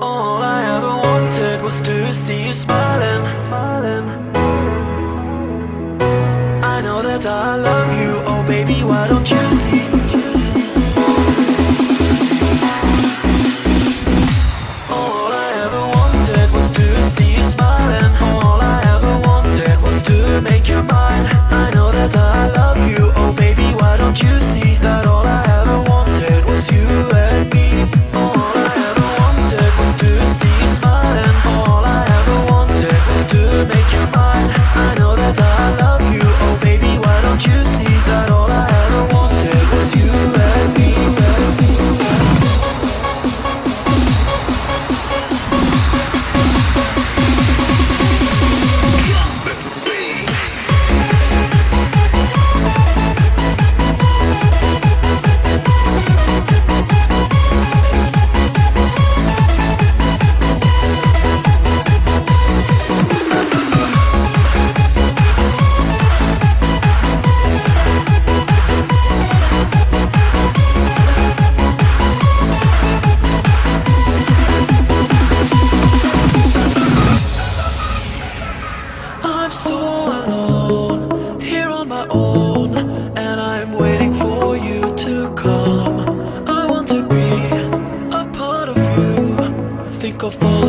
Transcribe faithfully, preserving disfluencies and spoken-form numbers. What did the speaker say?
All I ever wanted was to see you smiling. I know that I love you, oh baby, why don't you see? All I ever wanted was to see you smiling. All I ever wanted was to make you mine. I know that I love you, oh baby, why don't you see that all I ever wanted was you and me? All I ever wanted was to see you smiling. All I ever wanted was to make you mine. I know that I love you, oh baby, why don't you see that all I ever wanted was you and me? I'm so alone, here on my own, and I'm waiting for you to come. I want to be a part of you, think of all